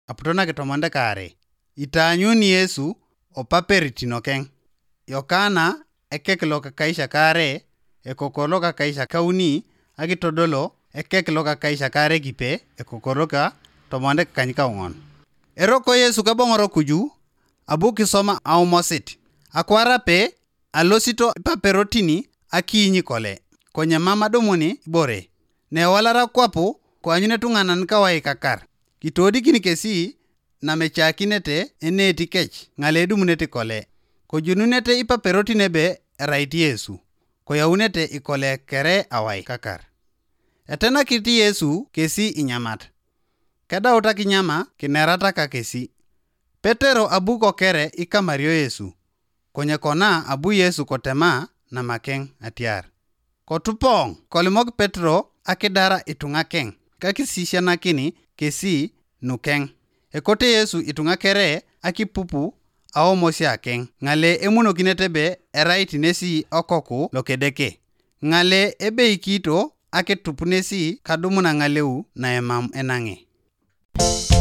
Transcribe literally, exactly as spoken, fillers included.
aputona kitomonde kare. Itanyuni Yesu opaperitino keng. Yokana ekekilo kakaisha kare ekokolo kakaisha kauni agitodolo ekekilo kakaisha kare gipe ekokoroka tomonde kanyika ongon. Eroko Yesu kabongoro kuju abu kisoma au mosit. Akwara pe alosito paperotini akinyi kole. Konya mama domoni bore. Ne walara kwapo kwa nyune tunganan kawai kakar. Kitodi kini kesi na mechakinete eneti kech ngale dumunete kole. Kojununete ipaperotine be raiti Yesu. Koyaunete ikole kere awai kakar. Etena kiti Yesu kesi inyamat. Kada uta kinyama kinerata ka kesi. Petero abu kokere ikamario Yesu. Konye kona abu Yesu kotema na makeng atiar. Kotupong kolimok Petro akidara itunga keng. Kakisisha nakini kesi nukeng. Ekote Yesu itunga kere akipupu ao mosi akeng. Ngale emuno kinetebe eraiti nesi okoku lokedeke. Ngale ebe ikito ake tupunesi kadumuna ngaleu na emam enange.